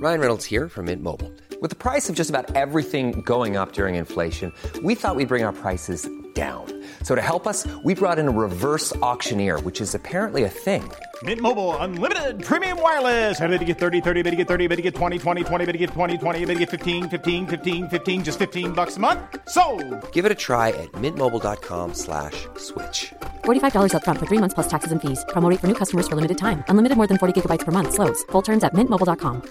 Ryan Reynolds here from Mint Mobile. With the price of just about everything going up during inflation, we thought we'd bring our prices down. So to help us, we brought in a reverse auctioneer, which is apparently a thing. Mint Mobile Unlimited Premium Wireless. How to get 30, 30, bit to get 30, bit to get 20, 20, 20, bit to get 20, 20, bit to get 15, 15, 15, 15, just $15 a month? Sold! Give it a try at mintmobile.com/switch. $45 up front for 3 months plus taxes and fees. Promo rate for new customers for limited time. Unlimited more than 40 gigabytes per month. Slows full terms at mintmobile.com.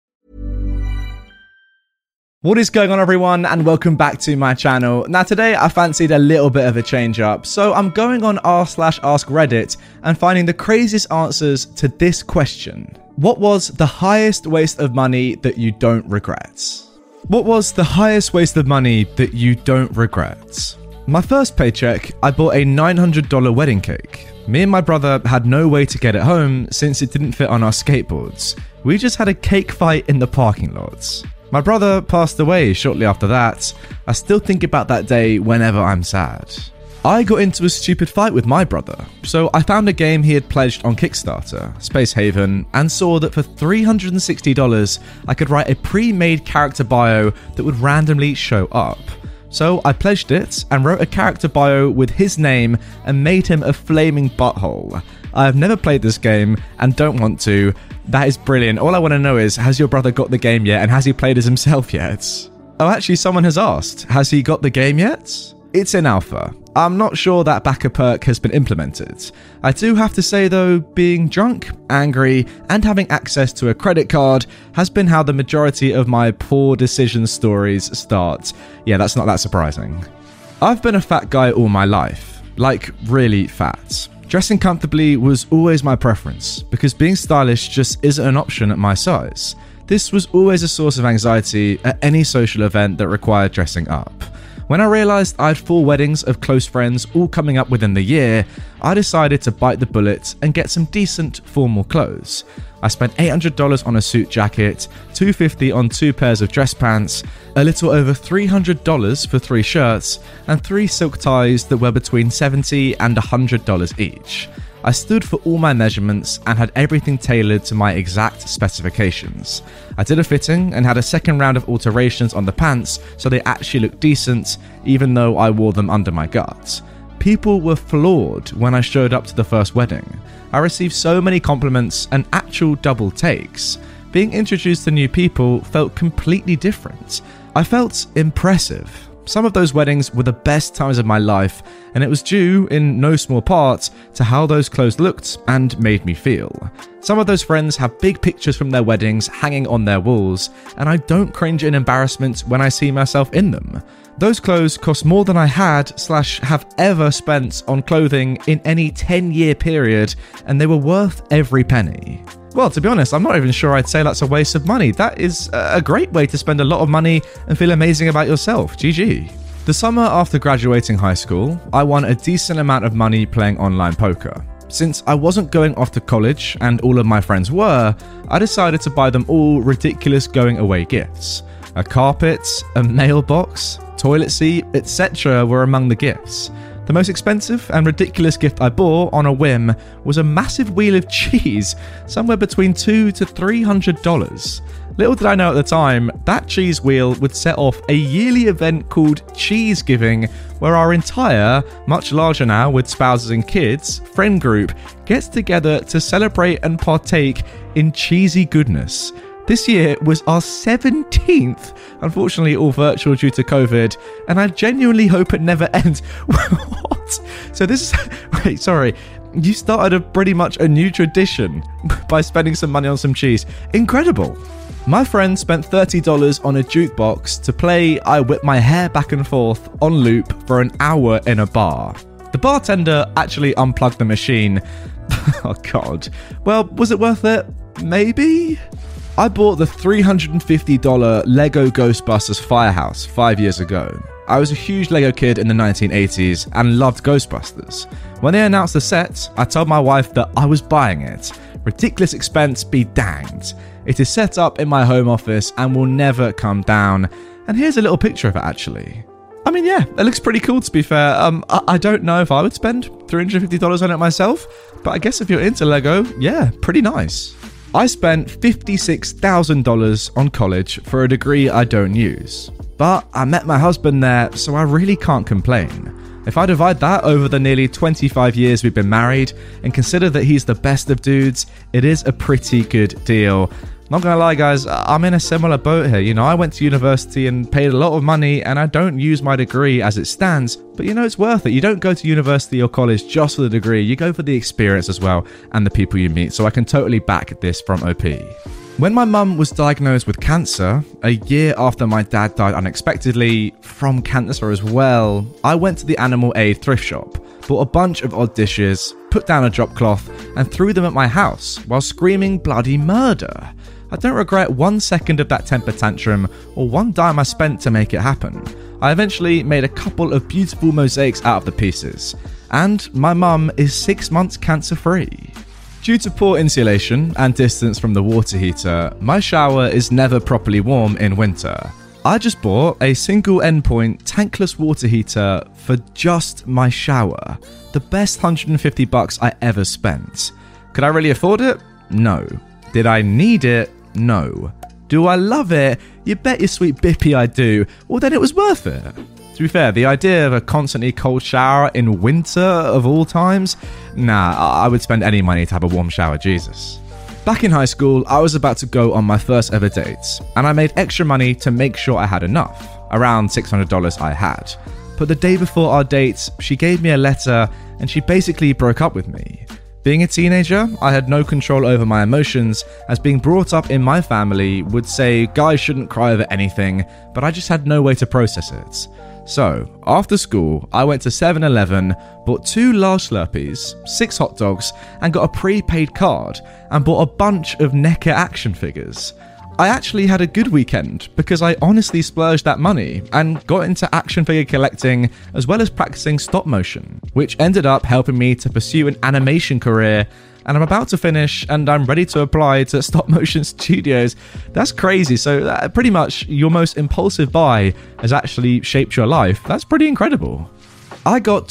What is going on, everyone, and welcome back to my channel. Now today I fancied a little bit of a change up, so I'm going on r/ask Reddit and finding the craziest answers to this question. What was the highest waste of money that you don't regret? What was the highest waste of money that you don't regret? My first paycheck, I bought a $900 wedding cake. Me and my brother had no way to get it home since it didn't fit on our skateboards. We just had a cake fight in the parking lot. My brother passed away shortly after that. I still think about that day whenever I'm sad. I got into a stupid fight with my brother, so I found a game he had pledged on Kickstarter, Space Haven, and saw that for $360 I could write a pre-made character bio that would randomly show up. So I pledged it and wrote a character bio with his name and made him a flaming butthole. I have never played this game and don't want to. That is brilliant. All I want to know is, has your brother got the game yet, and has he played as himself yet? Oh, actually, someone has asked, has he got the game yet? It's in alpha. I'm not sure that backer perk has been implemented. I do have to say though, being drunk, angry, and having access to a credit card has been how the majority of my poor decision stories start. Yeah, that's not that surprising. I've been a fat guy all my life. Like, really fat. Dressing comfortably was always my preference, because being stylish just isn't an option at my size. This was always a source of anxiety at any social event that required dressing up. When I realised I had 4 weddings of close friends all coming up within the year, I decided to bite the bullet and get some decent formal clothes. I spent $800 on a suit jacket, $250 on 2 pairs of dress pants, a little over $300 for 3 shirts, and 3 silk ties that were between $70 and $100 each. I stood for all my measurements and had everything tailored to my exact specifications. I did a fitting and had a second round of alterations on the pants so they actually looked decent, even though I wore them under my gut. People were floored when I showed up to the first wedding. I received so many compliments and actual double takes. Being introduced to new people felt completely different. I felt impressive. Some of those weddings were the best times of my life, and it was due, in no small part, to how those clothes looked and made me feel. Some of those friends have big pictures from their weddings hanging on their walls, and I don't cringe in embarrassment when I see myself in them. Those clothes cost more than I had/have ever spent on clothing in any 10-year period, and they were worth every penny. Well, to be honest, I'm not even sure I'd say that's a waste of money. That is a great way to spend a lot of money and feel amazing about yourself. GG. The summer after graduating high school, I won a decent amount of money playing online poker. Since I wasn't going off to college and all of my friends were, I decided to buy them all ridiculous going away gifts. A carpet, a mailbox, toilet seat, etc. were among the gifts. The most expensive and ridiculous gift I bought on a whim was a massive wheel of cheese, somewhere between $200 to $300. Little did I know at the time, that cheese wheel would set off a yearly event called Cheese Giving, where our entire, much larger now with spouses and kids, friend group gets together to celebrate and partake in cheesy goodness. This year was our 17th, unfortunately all virtual due to COVID, and I genuinely hope it never ends. What? So this is... Wait, sorry. You started pretty much a new tradition by spending some money on some cheese. Incredible. My friend spent $30 on a jukebox to play I Whip My Hair Back and Forth on loop for an hour in a bar. The bartender actually unplugged the machine. Oh god. Well, was it worth it? Maybe? I bought the $350 Lego Ghostbusters Firehouse 5 years ago. I was a huge Lego kid in the 1980s and loved Ghostbusters. When they announced the set, I told my wife that I was buying it. Ridiculous expense be danged. It is set up in my home office and will never come down. And here's a little picture of it actually. I mean, yeah, it looks pretty cool to be fair. I don't know if I would spend $350 on it myself, but I guess if you're into Lego, yeah, pretty nice. I spent $56,000 on college for a degree I don't use. But I met my husband there, so I really can't complain. If I divide that over the nearly 25 years we've been married and consider that he's the best of dudes, it is a pretty good deal. Not gonna lie guys, I'm in a similar boat here. You know, I went to university and paid a lot of money and I don't use my degree as it stands, but you know, it's worth it. You don't go to university or college just for the degree, you go for the experience as well and the people you meet, so I can totally back this from OP. When my mum was diagnosed with cancer, a year after my dad died unexpectedly from cancer as well, I went to the Animal Aid thrift shop, bought a bunch of odd dishes, put down a drop cloth, and threw them at my house while screaming bloody murder. I don't regret 1 second of that temper tantrum or one dime I spent to make it happen. I eventually made a couple of beautiful mosaics out of the pieces, and my mum is 6 months cancer-free. Due to poor insulation and distance from the water heater, my shower is never properly warm in winter. I just bought a single endpoint tankless water heater for just my shower. The best $150 I ever spent. Could I really afford it? No. Did I need it? No. Do I love it? You bet your sweet bippy I do. Well, then it was worth it. To be fair, the idea of a constantly cold shower in winter of all times? Nah, I would spend any money to have a warm shower, Jesus. Back in high school, I was about to go on my first ever date, and I made extra money to make sure I had enough, around $600 I had. But the day before our date, she gave me a letter, and she basically broke up with me. Being a teenager, I had no control over my emotions, as being brought up in my family would say guys shouldn't cry over anything, but I just had no way to process it. So, after school, I went to 7-Eleven, bought 2 large Slurpees, 6 hot dogs, and got a prepaid card, and bought a bunch of NECA action figures. I actually had a good weekend, because I honestly splurged that money, and got into action figure collecting, as well as practicing stop motion, which ended up helping me to pursue an animation career, and I'm about to finish, and I'm ready to apply to stop motion studios. That's crazy. So pretty much your most impulsive buy has actually shaped your life. That's pretty incredible. I got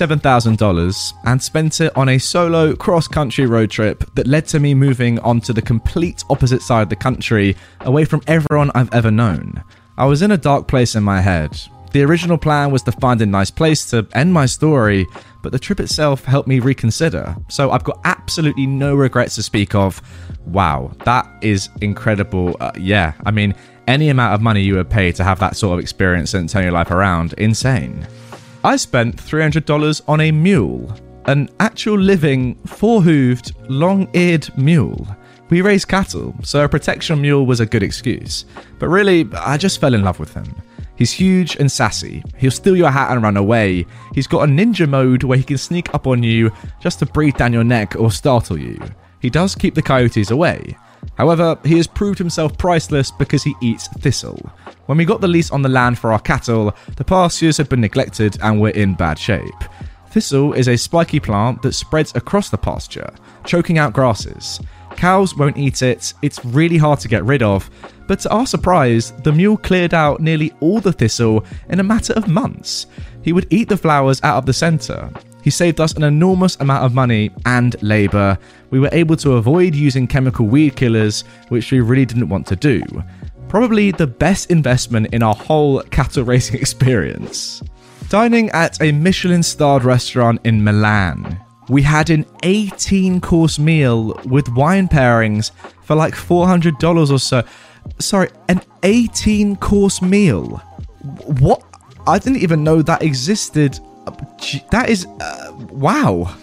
$27,000 and spent it on a solo cross-country road trip that led to me moving onto the complete opposite side of the country, away from everyone I've ever known. I was in a dark place in my head. The original plan was to find a nice place to end my story, but the trip itself helped me reconsider, so I've got absolutely no regrets to speak of. Wow, that is incredible. Yeah, I mean, any amount of money you would pay to have that sort of experience and turn your life around, insane. I spent $300 on a mule, an actual living, 4-hooved, long-eared mule. We raise cattle, so a protection mule was a good excuse, but really, I just fell in love with him. He's huge and sassy. He'll steal your hat and run away. He's got a ninja mode where he can sneak up on you just to breathe down your neck or startle you. He does keep the coyotes away. However, he has proved himself priceless because he eats thistle. When we got the lease on the land for our cattle, the pastures had been neglected and were in bad shape. Thistle is a spiky plant that spreads across the pasture, choking out grasses. Cows won't eat it, it's really hard to get rid of, but to our surprise, the mule cleared out nearly all the thistle in a matter of months. He would eat the flowers out of the centre. He saved us an enormous amount of money and labour. We were able to avoid using chemical weed killers, which we really didn't want to do. Probably the best investment in our whole cattle racing experience. Dining at a Michelin-starred restaurant in Milan. We had an 18-course meal with wine pairings for like $400 or so. Sorry, an 18-course meal. What? I didn't even know that existed. That is... wow.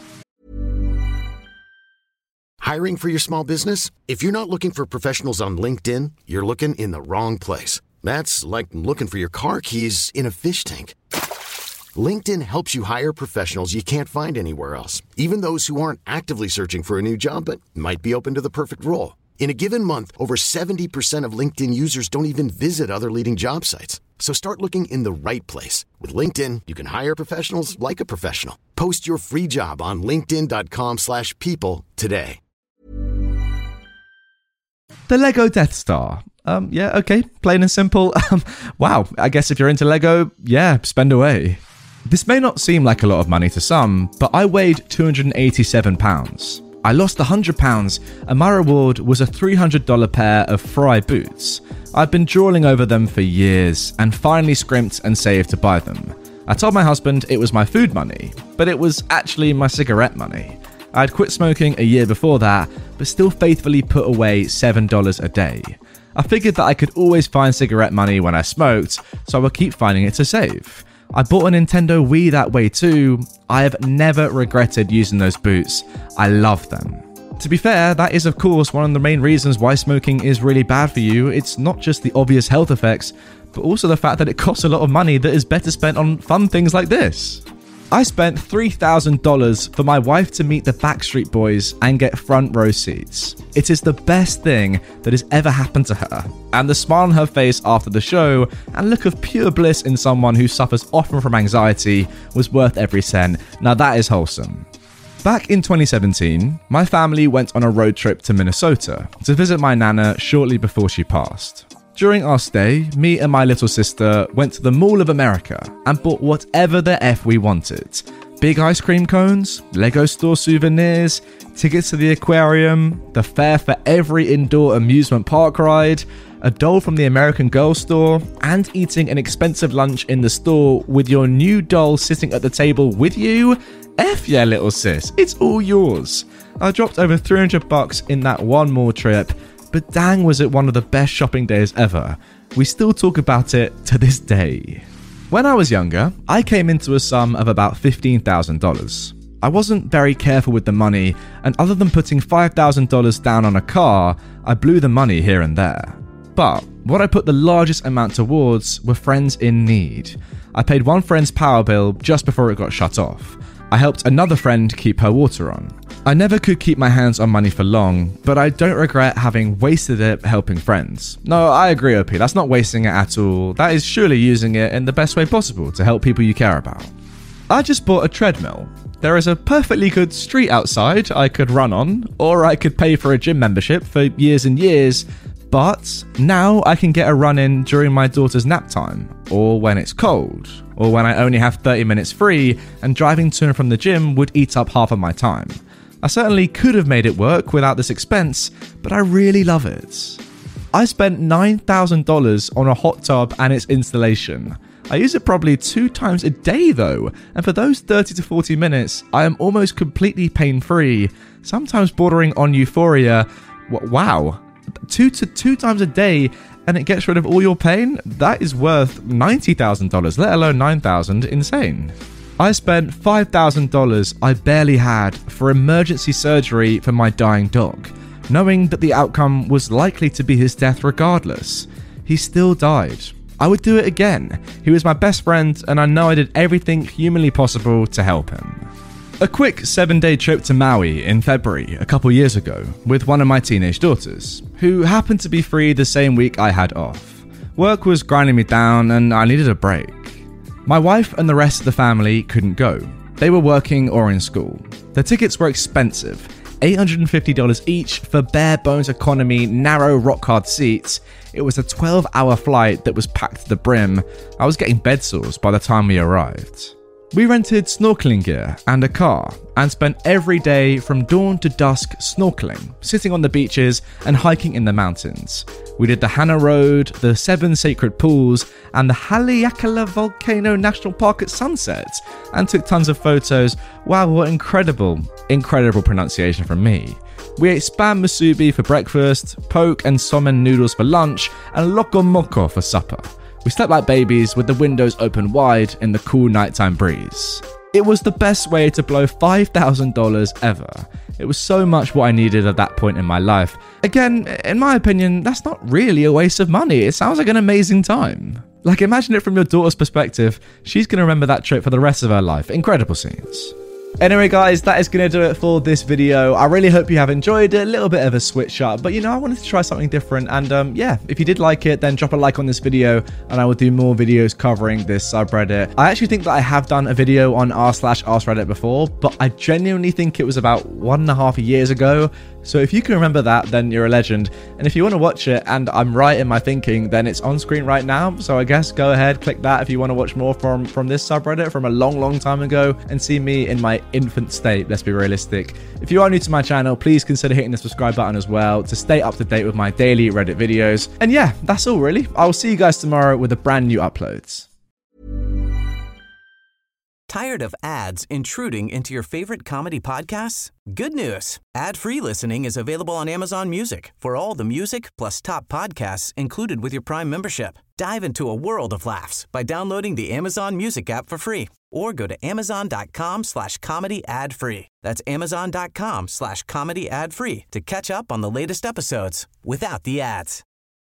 Hiring for your small business? If you're not looking for professionals on LinkedIn, you're looking in the wrong place. That's like looking for your car keys in a fish tank. LinkedIn helps you hire professionals you can't find anywhere else, even those who aren't actively searching for a new job but might be open to the perfect role. In a given month, over 70% of LinkedIn users don't even visit other leading job sites. So start looking in the right place. With LinkedIn, you can hire professionals like a professional. Post your free job on linkedin.com/people today. The Lego Death Star. Yeah, okay, plain and simple. Wow, I guess if you're into Lego, yeah, spend away. This may not seem like a lot of money to some, but I weighed 287 pounds. I lost £100 and my reward was a $300 pair of Fry boots. I'd been drooling over them for years and finally scrimped and saved to buy them. I told my husband it was my food money, but it was actually my cigarette money. I had quit smoking a year before that, but still faithfully put away $7 a day. I figured that I could always find cigarette money when I smoked, so I would keep finding it to save. I bought a Nintendo Wii that way too. I have never regretted using those boots. I love them. To be fair, that is of course one of the main reasons why smoking is really bad for you. It's not just the obvious health effects, but also the fact that it costs a lot of money that is better spent on fun things like this. I spent $3,000 for my wife to meet the Backstreet Boys and get front row seats. It is the best thing that has ever happened to her, and the smile on her face after the show and look of pure bliss in someone who suffers often from anxiety was worth every cent. Now that is wholesome. Back in 2017, my family went on a road trip to Minnesota to visit my nana shortly before she passed. During our stay, me and my little sister went to the Mall of America and bought whatever the F we wanted. Big ice cream cones, Lego store souvenirs, tickets to the aquarium, the fare for every indoor amusement park ride, a doll from the American Girl store, and eating an expensive lunch in the store with your new doll sitting at the table with you. F yeah, little sis, it's all yours. I dropped over $300 in that one mall trip, but dang was it one of the best shopping days ever. We still talk about it to this day. When I was younger, I came into a sum of about $15,000. I wasn't very careful with the money, and other than putting $5,000 down on a car, I blew the money here and there. But what I put the largest amount towards were friends in need. I paid one friend's power bill just before it got shut off. I helped another friend keep her water on. I never could keep my hands on money for long, but I don't regret having wasted it helping friends. No, I agree, OP, that's not wasting it at all. That is surely using it in the best way possible to help people you care about. I just bought a treadmill. There is a perfectly good street outside I could run on, or I could pay for a gym membership for years and years, but now I can get a run in during my daughter's nap time, or when it's cold, or when I only have 30 minutes free and driving to and from the gym would eat up half of my time. I certainly could have made it work without this expense, but I really love it. I spent $9,000 on a hot tub and its installation. I use it probably 2 times a day though, and for those 30 to 40 minutes, I am almost completely pain-free, sometimes bordering on euphoria. Wow, 2 times a day and it gets rid of all your pain? That is worth $90,000, let alone $9,000, insane. I spent $5,000 I barely had for emergency surgery for my dying dog, knowing that the outcome was likely to be his death regardless. He still died. I would do it again. He was my best friend and I know I did everything humanly possible to help him. A quick 7-day trip to Maui in February a couple years ago with one of my teenage daughters, who happened to be free the same week I had off. Work was grinding me down and I needed a break. My wife and the rest of the family couldn't go. They were working or in school. The tickets were expensive, $850 each for bare bones economy, narrow rock hard seats. It was a 12-hour flight that was packed to the brim. I was getting bed sores by the time we arrived. We rented snorkeling gear and a car and spent every day from dawn to dusk snorkeling, sitting on the beaches and hiking in the mountains. We did the Hana Road, the 7 sacred pools, and the Haleakala Volcano National Park at sunset, and took tons of photos. Wow, what incredible pronunciation from me. We ate spam musubi for breakfast, poke and somen noodles for lunch, and lokomoko for supper. We slept like babies with the windows open wide in the cool nighttime breeze. It was the best way to blow $5,000 ever. It was so much what I needed at that point in my life. Again, in my opinion, that's not really a waste of money. It sounds like an amazing time. Like, imagine it from your daughter's perspective. She's going to remember that trip for the rest of her life. Incredible scenes. Anyway guys, that is going to do it for this video. I really hope you have enjoyed it. A little bit of a switch up, but I wanted to try something different. And yeah, if you did like it, then drop a like on this video and I will do more videos covering this subreddit. I actually think that I have done a video on r/askreddit before, but I genuinely think it was about 1.5 years ago. So if you can remember that, then you're a legend. And if you want to watch it, and I'm right in my thinking, then it's on screen right now. So I guess go ahead, click that if you want to watch more from this subreddit from a long time ago and see me in my infant state. Let's be realistic. If you are new to my channel, please consider hitting the subscribe button as well to stay up to date with my daily Reddit videos. And yeah, that's all really. I will see you guys tomorrow with a brand new uploads. Tired of ads intruding into your favorite comedy podcasts? Good news. Ad-free listening is available on Amazon Music for all the music plus top podcasts included with your Prime membership. Dive into a world of laughs by downloading the Amazon Music app for free or go to amazon.com/comedy ad-free. That's amazon.com/comedy ad-free to catch up on the latest episodes without the ads.